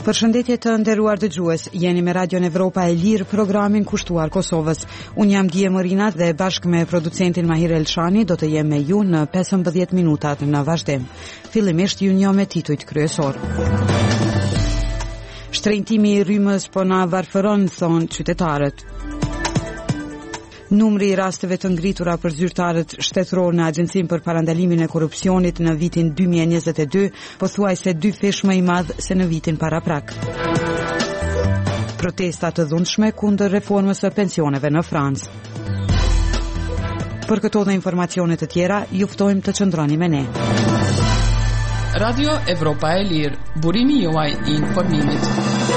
Përshëndetje të nderuar dëgjues, jeni me Radion Evropa e Lirë, programin kushtuar Kosovës. Unë jam Dije Morinat dhe bashkë me producentin Mahir Elshani do të jem me ju në 15 minutat në vazhdim. Fillimisht ju njoh me titujt kryesor. Shtrejntimi i rrymës po na varfëron, thonë qytetarët. Numri i rasteve të ngritura për zyrtarët shtetëror në Agjencinë për Parandalimin e Korrupsionit në vitin 2022, pothuajse 2 fish më i madh se në vitin paraprak. Protesta të dhunshme kundër reformës së pensioneve në Francë. Për këto dhe informacione të tjera, ju ftojmë të qëndroni me ne. Radio Evropa e Lirë, burimi juaj i informimit.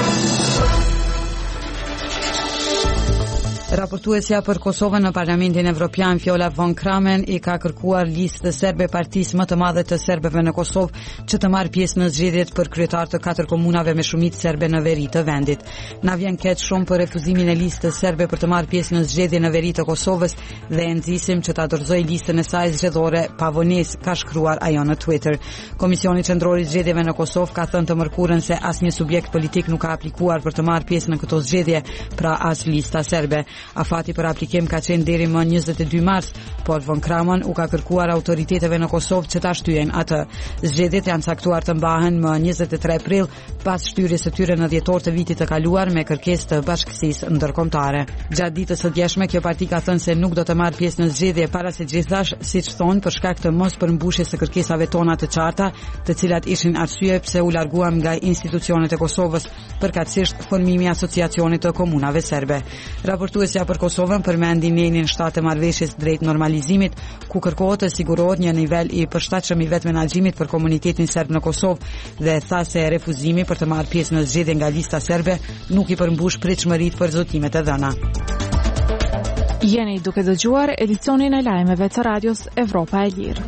Raportuesja për Kosovën në Parlamentin Evropian Viola von Kramon i ka kërkuar listë serbe partisë më të madhe të serbëve në Kosovë që të marrë pjesë në zgjedhjet për kryetar të 4 komunave me shumicë serbe në veri të vendit. Na vjen keq shumë për refuzimin e listës serbe për të marrë pjesë në zgjedhje në veri të Kosovës dhe e nxisim që ta dorëzoj listën e saj zgjedhore pa vonesë, ka shkruar ajo në Twitter. Komisioni Qendror i Zgjedhjeve në Kosovë ka thënë të mërkurën se asnjë subjekt politik nuk ka aplikuar për të marrë pjesë në këto zgjedhje, pra as lista serbe. Afati për aplikim ka qenë deri më 22 mars, por von Kramon u ka kërkuar autoriteteve në Kosovë që ta shtyjen atë. Zgjedhjet janë caktuar të mbahen më 23 prill pas shtyrjes së tyre në dhjetor të vitit të kaluar me kërkesë të bashkësisë ndërkombëtare. Gjatë ditës së djeshme kjo parti ka thënë se nuk do të marrë pjesë në zgjedhje para se gjithashtu, siç thonë, për shkak të mos përmbushjes së kërkesave tona të qarta, të cilat ishin arsye pse u larguam nga institucionet e Kosovës, përkatësisht formimi i asociacionit të komunave serbe. Raportuesja për Kosovën përmendi nenin 7 të marrëveshjes drejt normalizimit, ku kërkohet të sigurohet një nivel i përshtatshëm i vetë menaxhimit për komunitetin serb në Kosovë dhe tha se refuzimi për të marrë pjesë në zgjedhje nga lista serbe nuk i përmbush pritshmëritë për zotimet e dhëna. Jeni duke dëgjuar edicionin e lajmeve të radios Evropa e Lirë.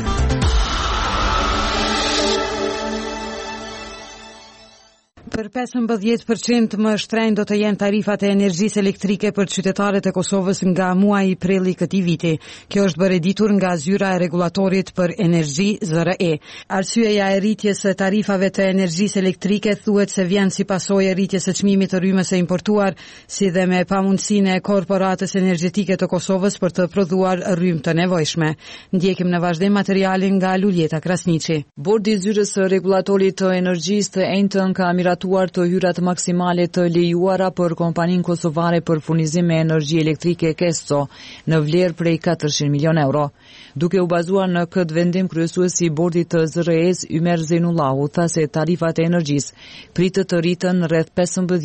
Për 15% më shtrenjtë do të jenë tarifat e energjisë elektrike për qytetarët e Kosovës nga muaji prill i këtij viti. Kjo është bërë ditur nga zyra e rregullatorit për energji ZRE. Arsyeja e rritjes së tarifave të energjisë elektrike thuhet se vjen si pasojë e rritjes së çmimit të rrymës së importuar, si dhe me pamundësinë e korporatës energjetike të Kosovës për të prodhuar rrymë të nevojshme. Ndjekim në vazhdim materialin nga Luljeta Krasniqi. Bordi i zyrës së rregullatorit të energjisë të enjtën ka të hyrat maksimale të lejuara për kompaninë kosovare për furnizim me energji elektrike Kesto në vlerë prej 400 milion euro. Duke u bazuar në këtë vendim, kryesuesi i bordit të ZRE-s Ymer Zenullahu tha se tarifat e energjisë pritet të rriten rreth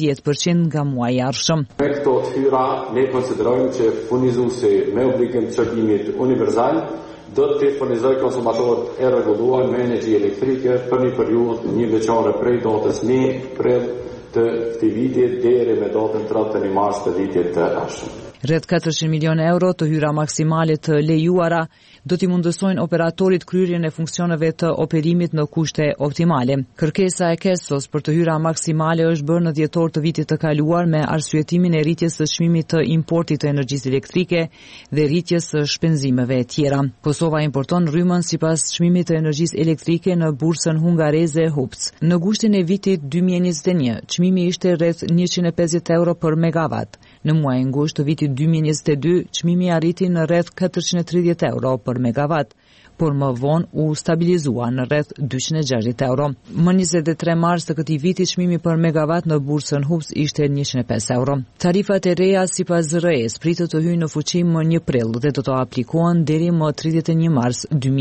15% nga muaji i ardhshëm. Me këto hyra ne konsiderojmë që furnizuesi me obligim të çertimit universal do të furnizoj konsumatorët e rregulluar me energji elektrike për një periudhë një veçore prej datës 1 prill të këtij viti deri me datën 31 mars të vitit të ardhshëm. Rreth 400 milion euro të hyra maksimale të lejuara do t'i mundësojnë operatorit kryerjen e funksioneve të operimit në kushte optimale. Kërkesa e Kestos për të hyra maksimale është bërë në dhjetor të vitit të kaluar me arsyetimin e rritjes së çmimit të importit të energjisë elektrike dhe rritjes së shpenzimeve të tjera. Kosova importon rrymën sipas çmimit të energjisë elektrike në bursën hungareze HUPC. Në gushtin e vitit 2021, çmimi ishte rreth 150 euro për megawatt. Në muajin gusht të vitit 2022, çmimi arriti në rreth 430 euro për megawatt, por më vonë u stabilizua në rreth 260 euro. Më 23 mars të këtij viti çmimi për megawatt në bursën HUPC ishte 105 euro. Tarifat e reja sipas ZRE-s pritet të hyjnë në fuqi më 1 prill dhe do të aplikohen deri më 31 mars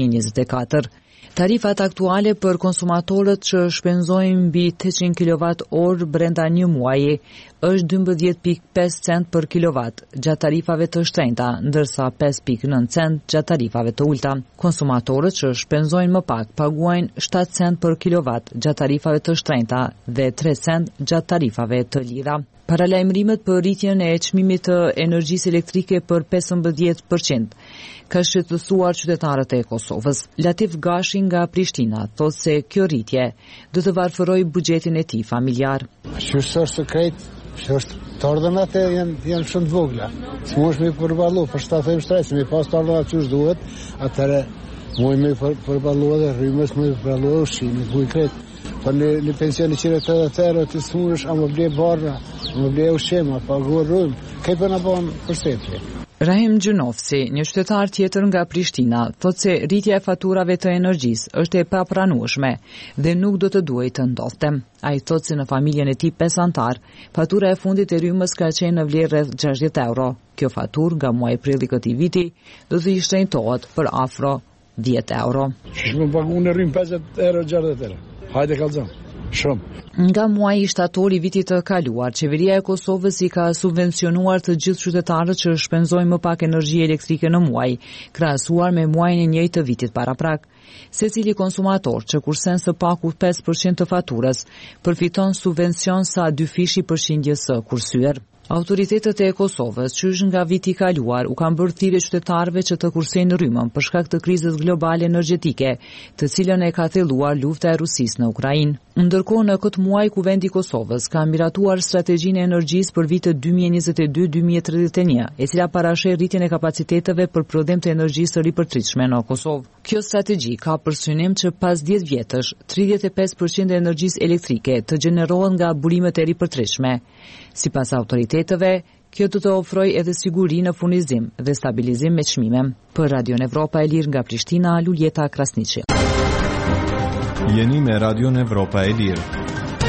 2024. Tarifat aktuale për konsumatorët që shpenzojnë mbi 800 kWh brenda një muaji është 12.5 cent për kilowatt gjatë tarifave të shtrenjta, ndërsa 5.9 cent gjatë tarifave të ulta. Konsumatorët që shpenzojnë më pak paguajnë 7 cent për kilowatt gjatë tarifave të shtrenjta dhe 3 cent gjatë tarifave të lira. Paralajmërimet për rritjen e çmimit të energjisë elektrike për 15% ka shqetësuar qytetarët e Kosovës. Latif Gashi nga Prishtina thotë se kjo rritje do të varfërojë buxhetin e tij familjar. Të ordonat janë shumë të vogla. Si mund me përballu për shtatë shtresë, me pas të ordonat që duhet, atëre mund me përballu edhe rrymës, me përballu ushqimin, ku i kret. Po në pension 180 euro të smuresh, a më ble barra, a më ble ushqim, a paguar rrugë, kaj për në bon përsetli. Rahim Gjunovci, një qytetar tjetër nga Prishtina, thot se rritja e faturave të energjisë është e papranueshme dhe nuk do të duhej të ndodhte. Ai thot se në familjen e tij 5 antar, fatura e fundit e rrymës ka qenë në vlerë rreth 60 euro. Kjo faturë nga muaji prilli këtij viti do të shtrenjtohet për afro 10 euro. Më paguën në rrymë 50 euro, 60 euro. Hajde kallëzon. Shumë. Nga muaji shtator i vitit të kaluar, qeveria e Kosovës i ka subvencionuar të gjithë qytetarët që shpenzojnë më pak energji elektrike në muaj, krahasuar me muajin e njëjtë të vitit paraprak. Secili konsumator që kursen së paku 5% të faturës, përfiton subvencion sa 2 fishi përqindjes së kursyer. Autoritetet e Kosovës, qysh nga viti i kaluar, u kanë bërë thirrje qytetarëve që të kursejnë rrymën për shkak të krizës globale energjetike, të cilën e ka thelluar lufta e Rusisë në Ukrainë. Ndërkohë në këtë muaj Kuvendi i Kosovës ka miratuar strategjinë e energjisë për vitet 2022-2031, e cila parasheh rritjen e kapaciteteve për prodhim të energjisë së ripërtritshme në Kosovë. Kjo strategji ka për synim që pas 10 vjetësh, 35% e energjisë elektrike të gjenerohet nga burimet e ripërtritshme. Sipas autoriteteve, kjo do të ofrojë edhe siguri në furnizim dhe stabilizim me çmime. Për Radio Evropa e Lirë nga Prishtina, Luljeta Krasniqi. Jeni me Radio Evropa e Lirë.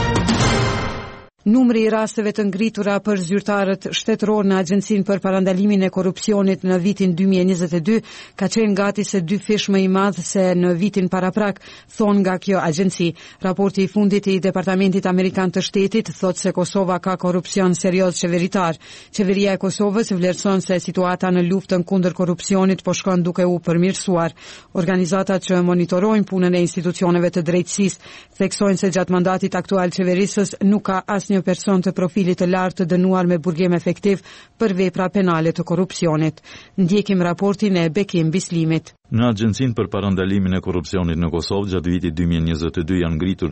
Numri i rasteve të ngritura për zyrtarët shtetëror në Agjencinë për Parandalimin e Korrupsionit në vitin 2022 ka qenë gati se 2 fish më i madh se në vitin paraprak, thon nga kjo agjenci. Raporti i fundit i Departamentit Amerikan të Shtetit thot se Kosova ka korrupsion serioz qeveritar. Qeveria e Kosovës vlerëson se situata në luftën kundër korrupsionit po shkon duke u përmirësuar. Organizatat që monitorojnë punën e institucioneve të drejtësisë theksojnë se gjatë mandatit aktual qeverisës nuk ka asnjë person të profilit të lartë të dënuar me burgim efektiv për vepra penale të korrupsionit. Ndjekim raportin e Bekim Bislimit. Në Agjencinë për Parandalimin e Korrupsionit në Kosovë, gjatë vitit 2022 janë ngritur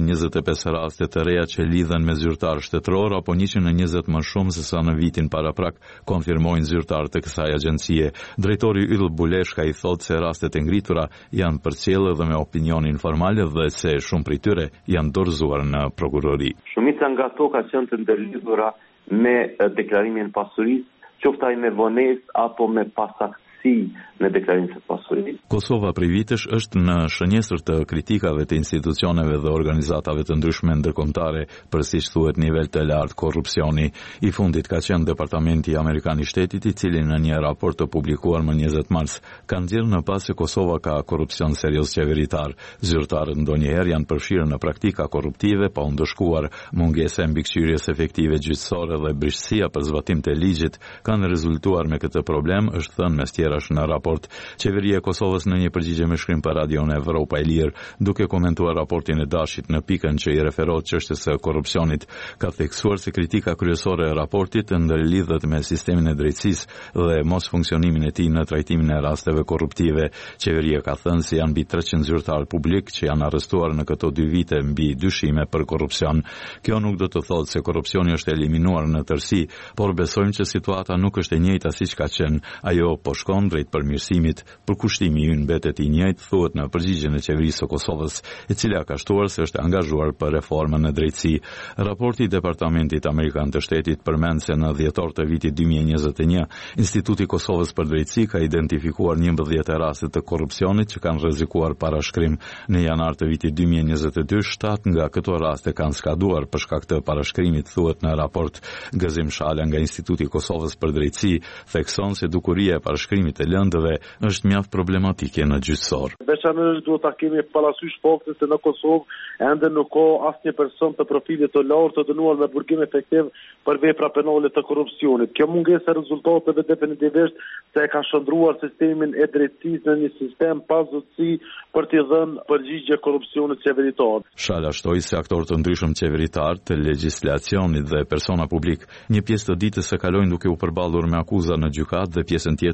225 raste të reja që lidhen me zyrtar shtetëror, apo 120 më shumë se sa në vitin paraprak, konfirmojnë zyrtarët e kësaj agjencie. Drejtori Yll Buleshka i thotë se rastet e ngritura janë përcjellë dhe me opinionin formal dhe se shumë prej tyre janë dorëzuar në prokurori. Shumica nga ato ka qenë të ndërlidhura me deklarimin e pasurisë, qoftë ai me vonesë apo me pasaktësi në deklarimin e pasurisë. Kosova prej vitesh është në shënjestër të kritikave të institucioneve dhe organizatave të ndryshme ndërkombëtare për, siç thuhet, nivel të lartë korrupsioni. I fundit ka qenë Departamenti Amerikan i Shtetit, i cili në një raport të publikuar më 20 mars ka nxjerrë në pas se Kosova ka korrupsion serioz qeveritar. Zyrtarët ndonjëherë janë përfshirë në praktika korruptive pa u ndëshkuar. Mungesa e mbikëqyrjes efektive gjyqësore dhe brishësia për zbatim të ligjit kanë rezultuar me këtë problem, është thënë mes tjerash në raport. Qeveria e Kosovës në një përgjigje me shkrim për Radio Evropa e Lirë, duke komentuar raportin e Dashit në pikën që i referohet çështjes së korrupsionit, ka theksuar se kritika kryesore e raportit ndërlidhet me sistemin e drejtësisë dhe mos funksionimin e tij në trajtimin e rasteve korruptive. Qeveria ka thënë se janë mbi 300 zyrtarë publik që janë arrestuar në këto 2 vite mbi dyshime për korrupsion. Kjo nuk do të thotë se korrupsioni është eliminuar në tërësi, por besojmë që situata nuk është e njëjta siç ka qenë. Ajo po shkon drejt përmirësimit. Përkushtimi i ynë mbetet i njëjtë, thuhet në përgjigjen e qeverisë së Kosovës, e cila ka shtuar se është angazhuar për reformën në drejtësi. Raporti i Departamentit Amerikan të Shtetit përmend se në dhjetor të vitit 2021, Instituti i Kosovës për Drejtësi ka identifikuar 11 raste të korrupsionit që kanë rrezikuar parashkrim. Në janar të vitit 2022, 7 nga këto raste kanë skaduar për shkak të parashkrimit, thuhet në raport. Gëzim Shala nga Instituti i Kosovës për Drejtësi thekson se dukuria e parashkrimit të lëndëve është mjaft problematike në gjyqësor. Veçanërisht duhet ta kemi parasysh faktin se në Kosovë ende nuk ka asnjë person të profilit të lartë të dënuar me burgim efektiv për vepra penale të korrupsionit. Kjo mungesë e rezultateve definitivisht se ka shndruar sistemin e drejtësisë në një sistem pa zotësi për t'i dhënë përgjigje korrupsionit qeveritar. Shala shtoi se aktorë të ndryshëm qeveritar, të legjislacionit dhe persona publik një pjesë të ditës së kalojnë duke u përballur me akuza në gjykat dhe pjesën tjetër duke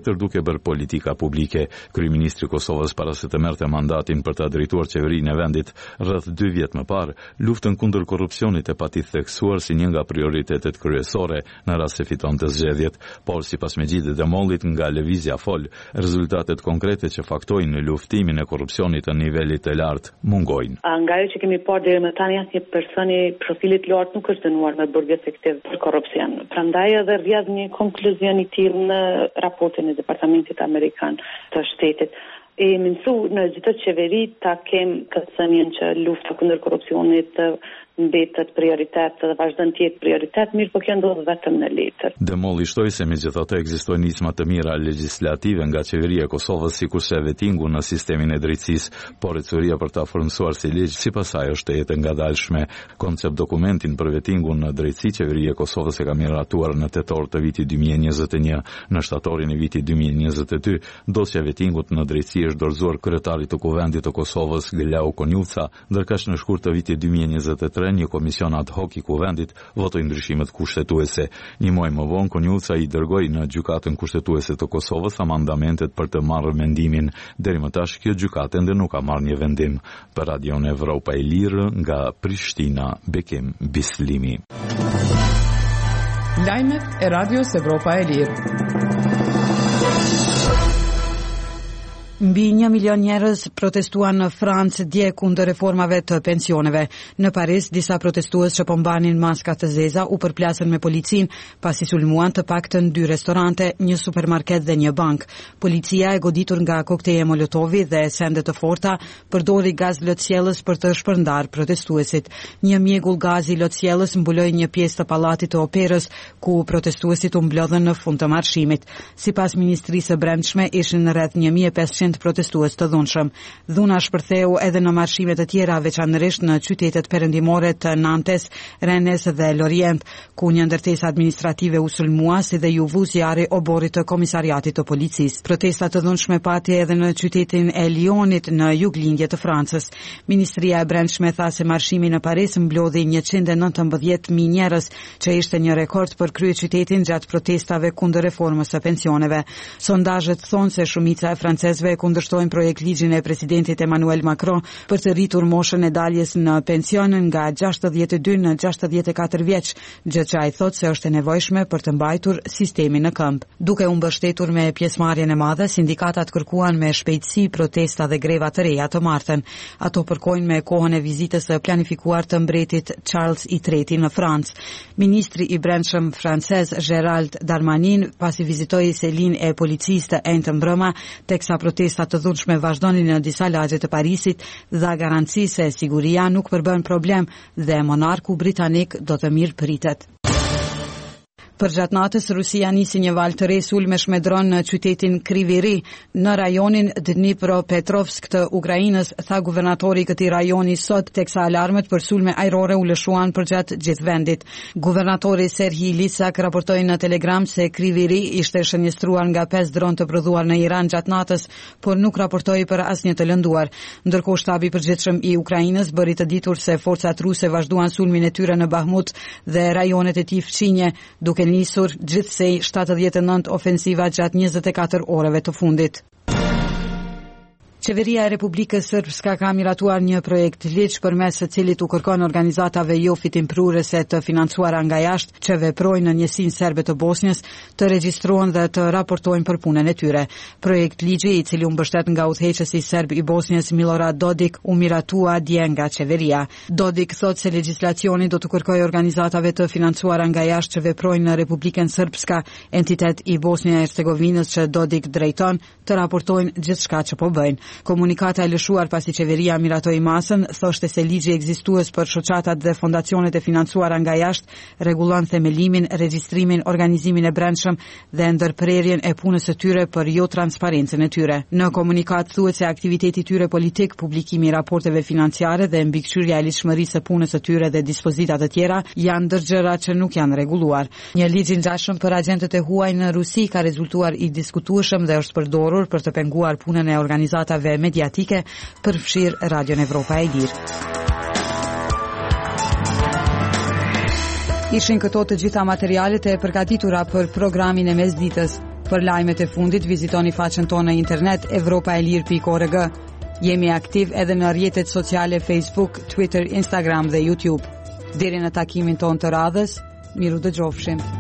përbër politika publike. Kryeministri i Kosovës para se të merrte mandatin për të drejtuar qeverinë e vendit rreth 2 vjet më parë, luftën kundër korrupsionit e pati theksuar si një nga prioritetet kryesore në rast se fitonte zgjedhjet, por sipas Mexhidit Demollit nga Lëvizja Fol, rezultatet konkrete që faktojnë në luftimin e korrupsionit në nivelit të lartë mungojnë. Nga ajo që kemi parë deri më tani, asnjë person i profilit lartë nuk është dënuar me burg efektiv për korrupsion. Prandaj edhe rrjedh një konkluzion i tillë në raportin e Departamentit Amerikan të Shtetit. E mësu në gjithë qeveri ta kem këtë thënien që lufta kundër korrupsionit mbetet prioritet dhe vazhdon të jetë prioritet, mirë po kjo ndodh vetëm në letër. Demolli shtoi se megjithatë ekzistojnë nisma të mira legjislative nga qeveria e Kosovës, sikurse vetingu në sistemin e drejtësisë, por ecuria për ta formsuar si ligj sipas saj është e jetë ngadalshme. Koncept dokumentin për vetingun në drejtësi qeveria e Kosovës e ka miratuar në tetor të vitit 2021. Në shtatorin e vitit 2022, dosja e vetingut në drejtësi është dorëzuar kryetarit të Kuvendit të Kosovës, Glau Konjuca, ndërkësh në shkurt të vitit 2023 një komision ad hoc i Kuvendit votoi ndryshimet kushtetuese. Një muaj më vonë, Konjuca i dërgoi në gjykatën kushtetuese të Kosovës amandamentet për të marrë mendimin. Deri më tash kjo gjykatë ende nuk ka marrë një vendim. Për Radion Evropa e Lirë nga Prishtina, Bekim Bislimi. Lajmet e Radios Evropa e Lirë. Mbi 1 milion njerëz protestuan në Francë dje kundër reformave të pensioneve. Në Paris, disa protestues që po mbanin maska të zeza u përplasën me policin pasi sulmuan të paktën 2 restorante, një supermarket dhe një bank. Policia e goditur nga kokteje molotovi dhe sende të forta përdori gaz lotësjellës për të shpërndar protestuesit. Një mjegull gazi lotësjellës mbuloi një pjesë të pallatit të operës ku protestuesit u mblodhën në fund të marshimit. Sipas Ministrisë së Brendshme, ishin rreth 1500 protestues të dhunshëm. Dhuna shpërtheu edhe në marshime të tjera, veçanërisht në qytetet perëndimore të Nantes, Rennes dhe Lorient, ku një ndërtesë administrative u sulmua, si dhe ju vu zjarri oborit të komisariatit të policisë. Protesta të dhunshme pati edhe në qytetin e Lyonit në juglindje të Francës. Ministria e Brendshme tha se marshimi në Paris mblodhi 119.000 njerëz, që ishte një rekord për kryeqytetin gjatë protestave kundër reformës së pensioneve. Sondazhet thonë se shumica e francezëve kundërshtojnë projekt ligjin e presidentit Emmanuel Macron për të rritur moshën e daljes në pension nga 62 në 64 vjeç, gjë që ai thotë se është e nevojshme për të mbajtur sistemin në këmbë. Duke u mbështetur me pjesëmarrjen e madhe, sindikatat kërkuan me shpejtësi protesta dhe greva të reja të martën. Ato përkojnë me kohën e vizitës së planifikuar të mbretit Charles III në Francë. Ministri i Brendshëm francez Gérald Darmanin pasi vizitoi selin e policisë të enjtë mbrëma, teksa protesta të dhunshme vazhdonin në disa lagje të Parisit, dha garanci se siguria nuk përbën problem dhe monarku britanik do të mirëpritet. Për gjatë natës, Rusia nisi një valë të re sulmesh me dron në qytetin Kryvyi në rajonin Dnipropetrovsk të Ukrainës, tha guvernatori i këtij rajoni sot, teksa alarmet për sulme ajrore u lëshuan për gjatë gjithë vendit. Guvernatori Serhij Lisak raportoi në Telegram se Kryvyi ishte shënjestruar nga 5 dron të prodhuar në Iran gjatë natës, por nuk raportoi për asnjë të lënduar. Ndërkohë shtabi i përgjithshëm i Ukrainës bëri të ditur se forcat ruse vazhduan sulmin e tyre në Bahmut dhe rajonet e tij fqinje, duke nisur gjithsej 79 ofensiva gjatë 24 orëve të fundit. Qeveria e Republikës Srpska ka miratuar një projekt ligj përmes së cilit u kërkon organizatave jo fitimprurëse të financuara nga jashtë që veprojnë në njësinë serbe të Bosnjës të regjistrohen dhe të raportojnë për punën e tyre. Projekt ligji, i cili u mbështet nga udhëheqësi serb i Bosnjës Milorad Dodik, u miratua dje nga qeveria. Dodik thotë se legjislacioni do të kërkojë organizatave të financuara nga jashtë që veprojnë në Republikën Srpska, entitet i Bosnjë e Hercegovinës që Dodik drejton, të raportojnë gjithçka që po bëjnë. Komunikata e lëshuar pasi qeveria miratoi masën thoshte se ligji ekzistues për shoqatat dhe fondacionet e financuara nga jashtë rregullon themelimin, regjistrimin, organizimin e brendshëm dhe ndërprerjen e punës së tyre për jo transparencën e tyre. Në komunikat thuhet se aktiviteti i tyre politik, publikimi i raporteve financiare dhe mbikëqyrja e lidhshmërisë së punës së tyre dhe dispozita të tjera janë ndër gjërat që nuk janë rregulluar. Një ligj i ngjashëm për agjentët e huaj në Rusi ka rezultuar i diskutueshëm dhe është përdorur për të penguar punën e organizatave mediatike, përfshir Radion Evropa e Lirë. Ishin këto të gjitha materialet e përgatitura për programin e mesditës. Për lajmet e fundit, vizitoni faqen tonë në internet europaelir.org. Jemi aktiv edhe në rrjetet sociale Facebook, Twitter, Instagram dhe YouTube. Deri në takimin tonë të radhës, miru dëgjofshim.